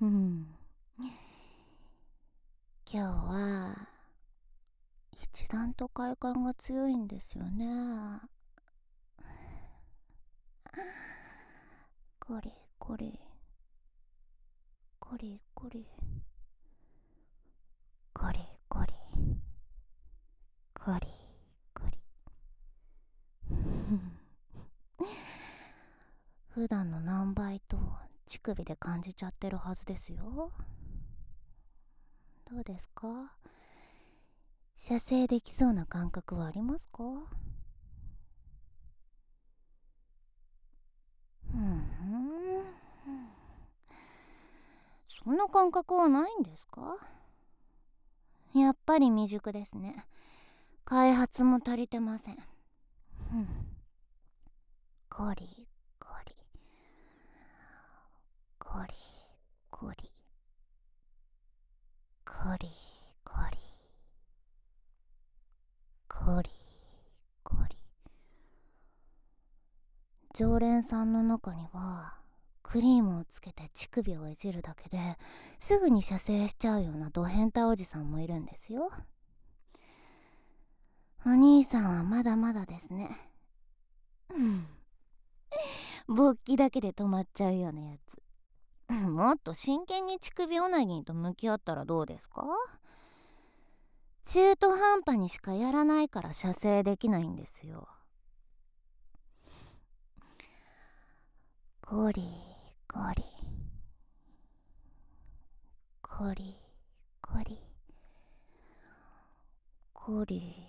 ん。今日は一段と快感が強いんですよね。コリコリコリコリコリコリコリコリ。普段の何倍と乳首で感じちゃってるはずですよ。どうですか？射精できそうな感覚はありますか？そんな感覚はないんですか？やっぱり未熟ですね。開発も足りてません。コリコリコリコリコリコリコリコリ。常連さんの中にはクリームをつけて乳首をいじるだけですぐに射精しちゃうようなド変態おじさんもいるんですよ。お兄さんはまだまだですね。勃起だけで止まっちゃうようなやつ。もっと真剣に乳首オナニーと向き合ったらどうですか？中途半端にしかやらないから射精できないんですよ。コリコリコリコリコリ